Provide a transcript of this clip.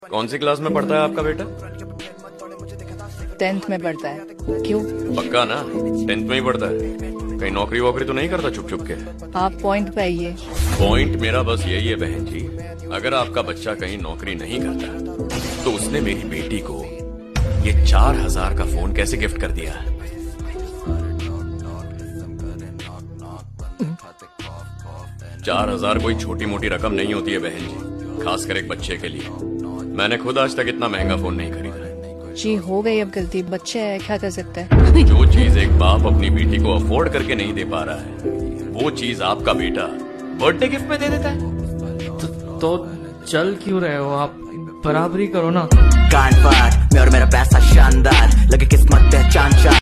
कौन सी क्लास में पढ़ता है आपका बेटा? 10th में पढ़ता है। क्यों? पक्का ना? 10th में ही पढ़ता है? कहीं नौकरी वोकरी तो नहीं करता छुप छुप के? आप पॉइंट पे आइए। पॉइंट मेरा बस यही है बहन जी, अगर आपका बच्चा कहीं नौकरी नहीं करता तो उसने मेरी बेटी को ये 4000 का फोन कैसे गिफ्ट कर दिया? चार 4000 कोई छोटी मोटी रकम नहीं होती है बहन जी, खासकर एक बच्चे के लिए। मैंने खुद आज तक इतना महंगा फोन नहीं खरीदा। जी हो गई अब गलती, बच्चे है क्या कर सकते हैं। जो चीज एक बाप अपनी बेटी को अफोर्ड करके नहीं दे पा रहा है, वो चीज आपका बेटा बर्थडे गिफ्ट में दे देता है। तो चल क्यों रहे हो आप? बराबरी करो ना। कांड पाठ में और मेरा पैसा शानदार, लगे किस्मत पहचान।